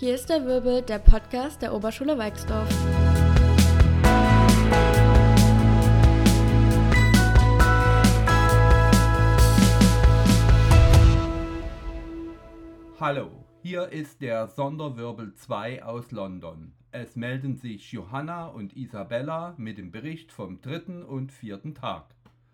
Hier ist der Wirbel, der Podcast der Oberschule Weixdorf. Hallo, hier ist der Sonderwirbel 2 aus London. Es melden sich Johanna und Isabella mit dem Bericht vom 3. und 4. Tag.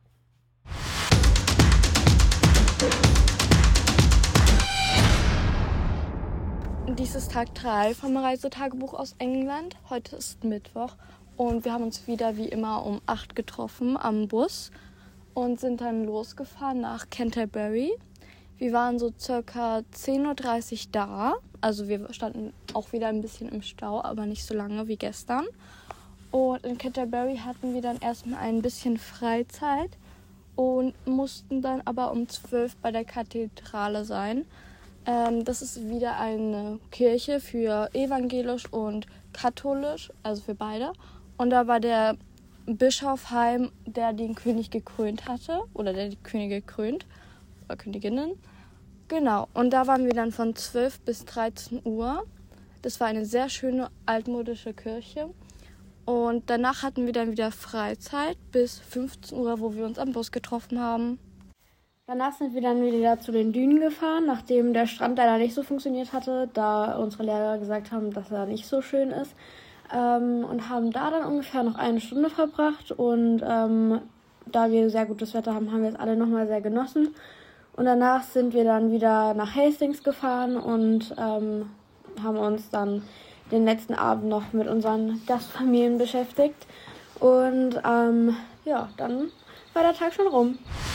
Dies ist Tag 3 vom Reisetagebuch aus England. Heute ist Mittwoch und wir haben uns wieder wie immer um 8 getroffen am Bus und sind dann losgefahren nach Canterbury. Wir waren so circa 10.30 Uhr da, also wir standen auch wieder ein bisschen im Stau, aber nicht so lange wie gestern. Und in Canterbury hatten wir dann erstmal ein bisschen Freizeit und mussten dann aber um 12 bei der Kathedrale sein. Das ist wieder eine Kirche für evangelisch und katholisch, also für beide. Und da war der Bischof heim, der den König gekrönt hatte, oder der die Könige krönt, oder Königinnen. Genau, und da waren wir dann von 12 bis 13 Uhr. Das war eine sehr schöne altmodische Kirche. Und danach hatten wir dann wieder Freizeit bis 15 Uhr, wo wir uns am Bus getroffen haben. Danach sind wir dann wieder zu den Dünen gefahren, nachdem der Strand leider nicht so funktioniert hatte, da unsere Lehrer gesagt haben, dass er nicht so schön ist. Und haben da dann ungefähr noch eine Stunde verbracht. Und da wir sehr gutes Wetter haben, haben wir es alle nochmal sehr genossen. Und danach sind wir dann wieder nach Hastings gefahren und haben uns dann den letzten Abend noch mit unseren Gastfamilien beschäftigt. Und dann war der Tag schon rum.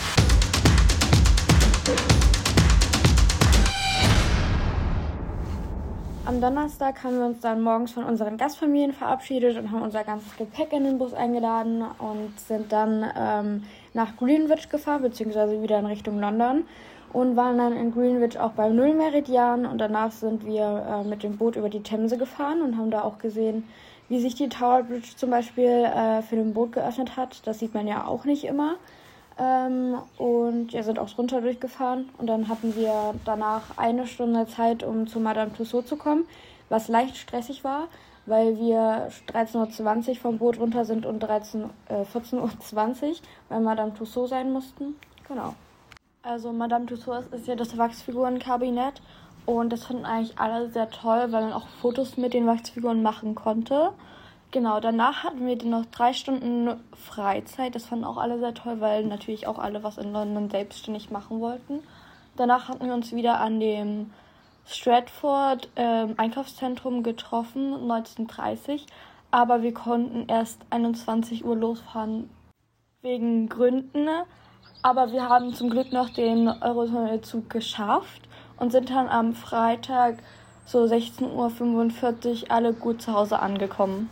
Am Donnerstag haben wir uns dann morgens von unseren Gastfamilien verabschiedet und haben unser ganzes Gepäck in den Bus eingeladen und sind dann nach Greenwich gefahren, beziehungsweise wieder in Richtung London und waren dann in Greenwich auch beim Nullmeridian und danach sind wir mit dem Boot über die Themse gefahren und haben da auch gesehen, wie sich die Tower Bridge zum Beispiel für ein Boot geöffnet hat. Das sieht man ja auch nicht immer. Und wir sind auch drunter durchgefahren und dann hatten wir danach eine Stunde Zeit, um zu Madame Tussauds zu kommen, was leicht stressig war, weil wir 13.20 Uhr vom Boot runter sind und 14.20 Uhr bei Madame Tussauds sein mussten. Genau. Also Madame Tussauds ist ja das Wachsfigurenkabinett und das fanden eigentlich alle sehr toll, weil man auch Fotos mit den Wachsfiguren machen konnte. Genau, danach hatten wir noch 3 Stunden Freizeit. Das fanden auch alle sehr toll, weil natürlich auch alle was in London selbstständig machen wollten. Danach hatten wir uns wieder an dem Stratford Einkaufszentrum getroffen, 19:30 Uhr. Aber wir konnten erst 21 Uhr losfahren wegen Gründen. Aber wir haben zum Glück noch den Eurotunnelzug geschafft und sind dann am Freitag so 16.45 Uhr alle gut zu Hause angekommen.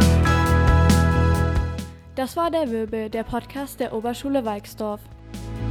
Das war der Wirbel, der Podcast der Oberschule Weixdorf.